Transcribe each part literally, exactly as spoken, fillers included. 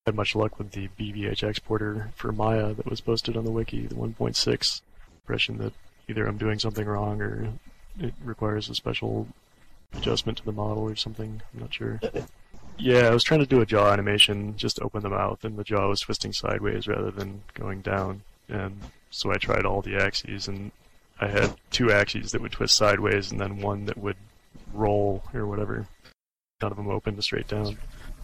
had much luck with the B V H exporter for Maya that was posted on the wiki, the one point six. Impression that either I'm doing something wrong or it requires a special adjustment to the model or something. I'm not sure. Yeah, I was trying to do a jaw animation, just open the mouth, and the jaw was twisting sideways rather than going down. And so I tried all the axes, and I had two axes that would twist sideways and then one that would roll or whatever. None of them opened straight down.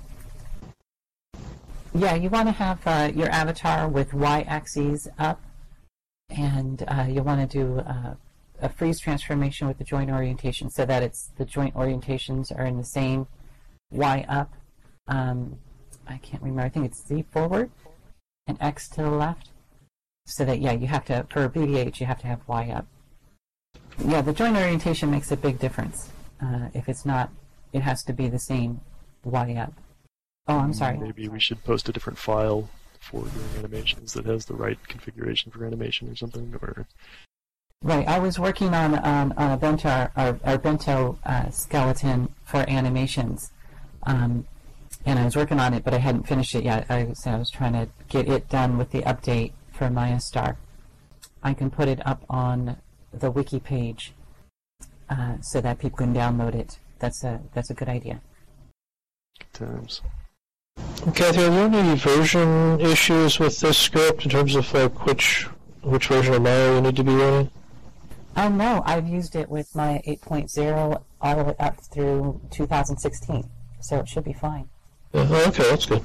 Yeah, you want to have uh, your avatar with y-axes up, and uh, you'll want to do uh, a freeze transformation with the joint orientation so that it's the joint orientations are in the same y up. Um, I can't remember. I think it's z forward and x to the left. So that, yeah, you have to, for B V H, you have to have y up. Yeah, the joint orientation makes a big difference. Uh, if it's not, it has to be the same y up. Oh, I'm sorry. Maybe we should post a different file for doing animations that has the right configuration for animation or something, or... Right, I was working on, um, on a bento, our, our bento uh, skeleton for animations, um, and I was working on it, but I hadn't finished it yet. I was, I was trying to get it done with the update for MayaStar. I can put it up on the wiki page uh, so that people can download it. That's a that's a good idea. Good times. Kathy, are there any version issues with this script in terms of like which which version of Maya you need to be running? Um, no, I've used it with Maya eight point oh all the way up through two thousand sixteen, so it should be fine. Uh, okay, that's good.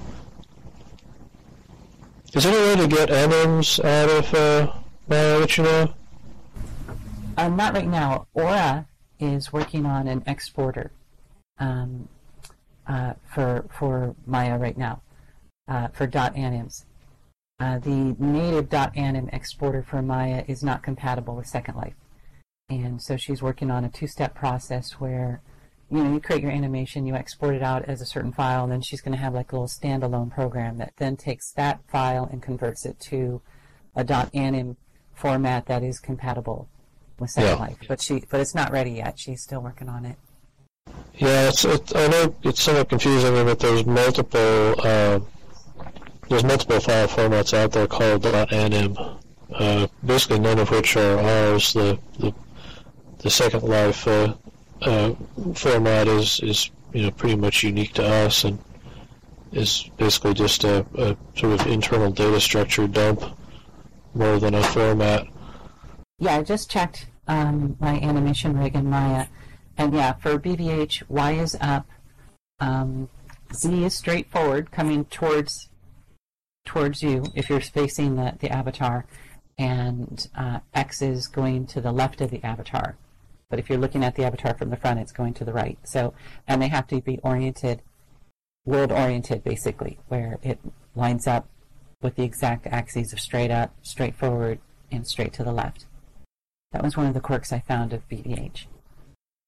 Is there any way to get anims out of uh, Maya, which you know? Um, not right now. Aura is working on an exporter um, uh, for for Maya right now, uh, for .anims. Uh, the native .anim exporter for Maya is not compatible with Second Life. And so she's working on a two-step process where, you know, you create your animation, you export it out as a certain file, and then she's going to have like a little standalone program that then takes that file and converts it to a .anim format that is compatible with Second Yeah. Life. But she, but it's not ready yet. She's still working on it. Yeah, it's, it, I know it's somewhat confusing, but there's multiple uh, there's multiple file formats out there called .anim. Uh, basically, none of which are ours. The the, the Second Life uh, uh, format is is you know pretty much unique to us and is basically just a, a sort of internal data structure dump more than a format. Yeah, I just checked um, my animation rig in Maya, and yeah, for B V H, Y is up, um, Z is straightforward, coming towards towards you if you're facing the, the avatar, and uh, X is going to the left of the avatar. But if you're looking at the avatar from the front, it's going to the right. So, and they have to be oriented, world-oriented, basically, where it lines up with the exact axes of straight up, straight forward, and straight to the left. That was one of the quirks I found of B V H.